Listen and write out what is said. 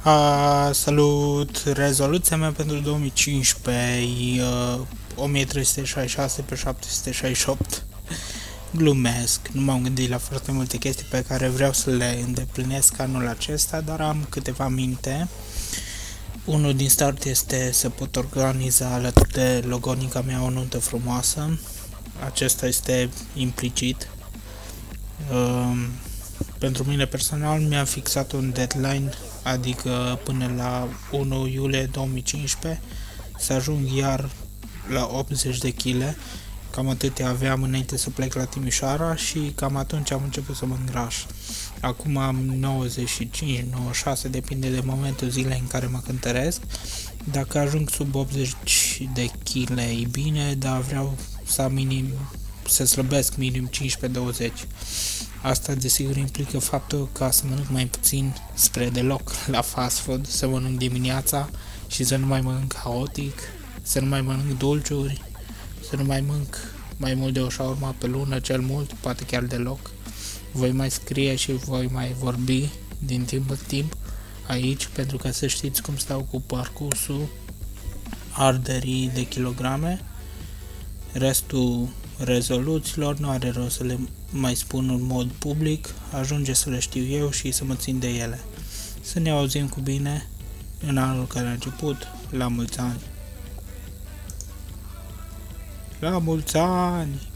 Salut! Rezoluția mea pentru 2015 e 1366 pe 768. Glumesc, nu m-am gândit la foarte multe chestii pe care vreau să le îndeplinesc anul acesta, dar am câteva minte. Unul din start este să pot organiza alături de logonica mea o nuntă frumoasă. Acesta este implicit. Pentru mine personal mi-am fixat un deadline, adică până la 1 iulie 2015 să ajung iar la 80 de kg, cam atâtea aveam înainte să plec la Timișoara și cam atunci am început să mă îngraș. Acum am 95, 96, depinde de momentul zilei în care mă cântăresc. Dacă ajung sub 80 de kg e bine, dar vreau să slăbesc minim 15-20. Asta desigur implică faptul că să mănânc mai puțin spre deloc la fast food, să mănânc dimineața și să nu mai mănânc haotic, să nu mai mănânc dulciuri, să nu mai mănânc mai mult de o shawarma pe lună, cel mult, poate chiar deloc. Voi mai scrie și voi mai vorbi din timp în timp aici, pentru ca să știți cum stau cu parcursul arderii de kilograme. Restul rezoluțiilor nu are rost să le mai spun în mod public, ajunge să le știu eu și să mă țin de ele. Să ne auzim cu bine în anul care a început. La mulți ani! La mulți ani!